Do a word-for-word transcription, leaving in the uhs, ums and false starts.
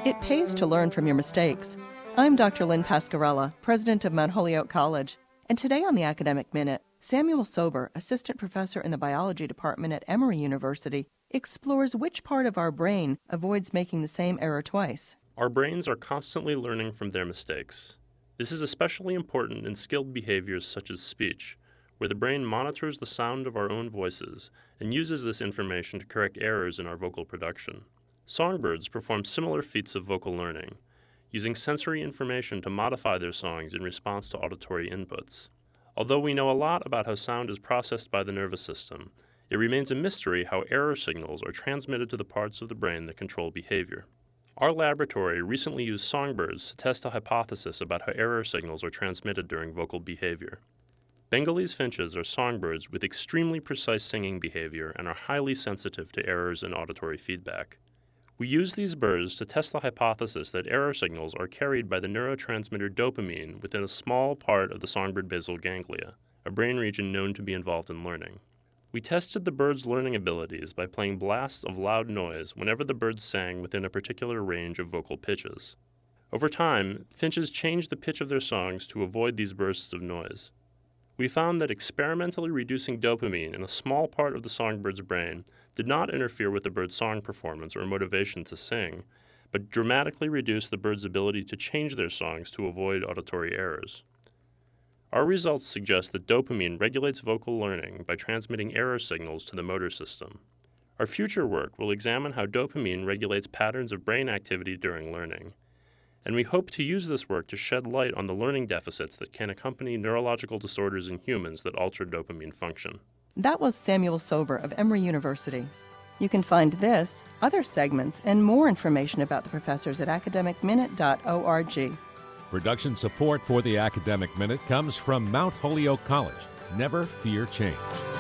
It pays to learn from your mistakes. I'm Doctor Lynn Pascarella, president of Mount Holyoke College, and today on the Academic Minute, Samuel Sober, assistant professor in the biology department at Emory University, explores which part of our brain avoids making the same error twice. Our brains are constantly learning from their mistakes. This is especially important in skilled behaviors such as speech, where the brain monitors the sound of our own voices and uses this information to correct errors in our vocal production. Songbirds perform similar feats of vocal learning, using sensory information to modify their songs in response to auditory inputs. Although we know a lot about how sound is processed by the nervous system, it remains a mystery how error signals are transmitted to the parts of the brain that control behavior. Our laboratory recently used songbirds to test a hypothesis about how error signals are transmitted during vocal behavior. Bengalese finches are songbirds with extremely precise singing behavior and are highly sensitive to errors in auditory feedback. We use these birds to test the hypothesis that error signals are carried by the neurotransmitter dopamine within a small part of the songbird basal ganglia, a brain region known to be involved in learning. We tested the birds' learning abilities by playing blasts of loud noise whenever the birds sang within a particular range of vocal pitches. Over time, finches changed the pitch of their songs to avoid these bursts of noise. We found that experimentally reducing dopamine in a small part of the songbird's brain did not interfere with the bird's song performance or motivation to sing, but dramatically reduced the bird's ability to change their songs to avoid auditory errors. Our results suggest that dopamine regulates vocal learning by transmitting error signals to the motor system. Our future work will examine how dopamine regulates patterns of brain activity during learning, and we hope to use this work to shed light on the learning deficits that can accompany neurological disorders in humans that alter dopamine function. That was Samuel Sober of Emory University. You can find this, other segments, and more information about the professors at academic minute dot org. Production support for the Academic Minute comes from Mount Holyoke College. Never fear change.